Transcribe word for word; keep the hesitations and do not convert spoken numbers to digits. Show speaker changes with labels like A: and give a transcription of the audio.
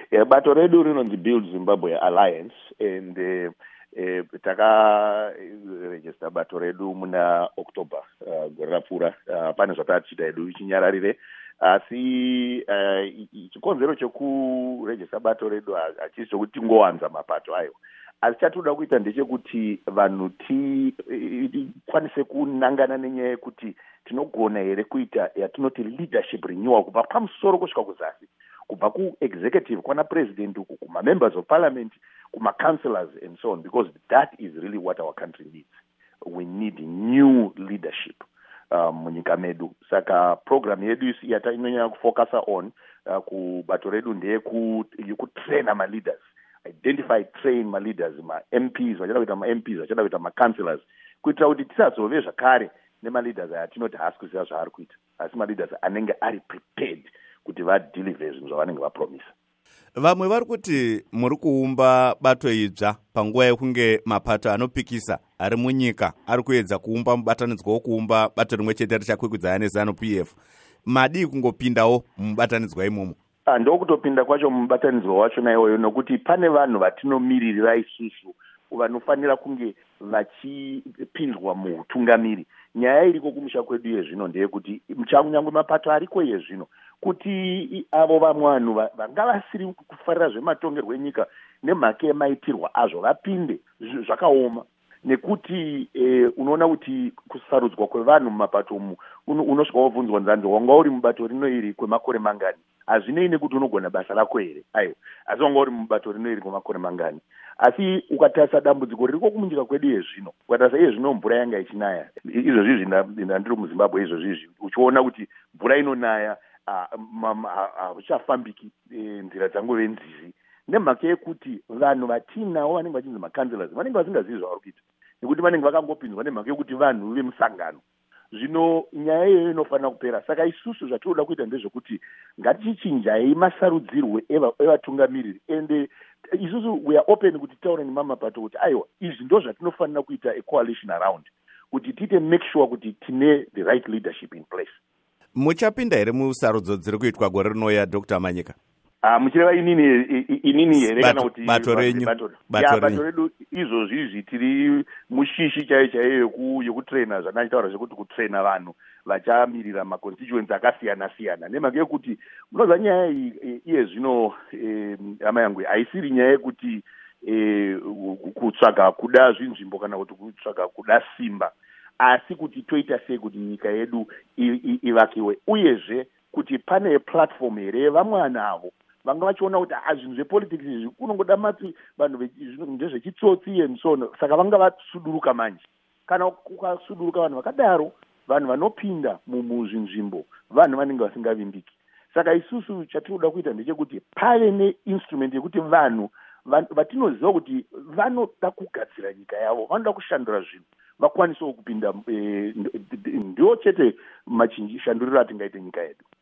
A: Yeah, bato redu rinonzi Build Zimbabwe Alliance and uh, uh, taka register bato redu muna October uh, gore rapfuura uh, pane zvatatichita hedu chinyararire asi uh, chikonzero chekuregister bato redu hachisi chokuti tingowanza mapato ayo asi chatinoda kuita ndechekuti vanhu tikwanise kunangana nenyaya yekuti tinogona here kuita yatinoti leadership renewal kubva pamusoro kusvika kuzasi, kubva ku-executive kwana president uku kuma-members of parliament kuma-councillors and so on, because that is really what our country needs. We need new leadership um, munyika medu. Saka program yedu yata inonyanya kufocusa on uh, kubato redu ndeyekutraina ma-leaders, identify, train ma-leaders, ma-M Ps, vachada kuita ma-M Ps, vachada kuita ma-councillors, kuitira kuti tisazove zvakare nema-leaders atinoti haasi kuziva zvaari kuita, asi ma-leaders anenge ari prepared kuti vadeliver zvinhu zvavanenge vapromisa.
B: Vamwe vari kuti muri kuumba bato idzva panguva yekunge mapato anopikisa ari munyika ari kuedza kuumba mubatanidzwa wokuumba bato rimwe chete richakwikwidzana neZANU P F. Madii kungopindawo mubatanidzwa imomo?
A: Ndokutopinda kwacho mubatanidzwa wacho naiwoyo, nokuti pane vanhu vatinomiririra isusu vanofanira kunge vachipinzwa muutungamiri. Nyaya iriko kumusha kwedu yezvino ndeyekuti muchanyangwe mapato ariko yezvino kuti avo vamwe vanhu vanga vasiri kufarira zvematongerwo enyika nemhaka yemaitirwa azvo vapinde zvakaoma, nekuti eh, unoona kuti kusarudzwa kwevanhu mumapato umu unosvika wobvunzwa nzanzo wanga uri mubato rino iri kwemakore mangani, hazvinei nekuti unogona basa rako here, aiwa, asi wanga uri mubato rino iri kwemakore mangani. Asi ukatarisa dambudziko ririko kumunyika kwedu yezvino, ukatarisa iyezvino mvura yanga ichinaya, izvozvizvi ndiri muZimbabwe, izvozvizvi uchiona kuti mvura inonaya hauchafambiki nzira dzangove nzizi, nemhaka yekuti vanhu vatinavo vanenge vachinzi ma-councillors vanenge vasingazivi zvavari kuita, nekuti vanenge vakangopinzwa nemhaka yekuti vanhu vemusangano. Zvino nyaya iyoyo inofanira kupera. Saka isusu zvatinoda kuita ndezvekuti ngatichinjai masarudzirwe evatungamiriri, ende isusu we are open kuti taure nemamapato kuti aiwa izvi ndo zvatinofanira kuita a coalition around, kuti tiite make sure kuti tine the right leadership in place.
B: Muchapinda here musarudzo dziri kuitwa gore rinouya, Doctor Manyika?
A: Ah, muchireva inini inini here kana kuti
B: bato renyu
A: bato redu izvozvizvi tiri mushishi chaiyo chaiyo yekutraina zvandachitaura zvekuti kutraina vanhu vachamirira maconstituents akasiyana siyana, nemhaka yekuti munoziva nyaya iye zvino hama yangu haisiri nyaya yekuti kutsvaga kuda zvinzvimbo kana kuti kutsvaga kuda simba, asi kuti toita sei kuti nyika yedu ivakiwe, uyezve kuti pane platform here vamwe vanavo vanga vachiona kuti zvinhu zvepolitics izvi kunongoda matsi vanhu ndezvechitsotsi and saka vanga vasuduruka manje. Kana ukasuduruka vanhu vakadaro, vanhu vanopinda muzvinzvimbo vanhu vanenge vasingavimbiki. Saka isusu chatinoda kuita ndechekuti pave neinstrument yekuti vanhu vatinoziva kuti vanoda kugadzira nyika yavo, vanoda kushandura zvinhu, vakwanisewo kupinda, ndio chete machinji shanduriro atingaite nyika yedu.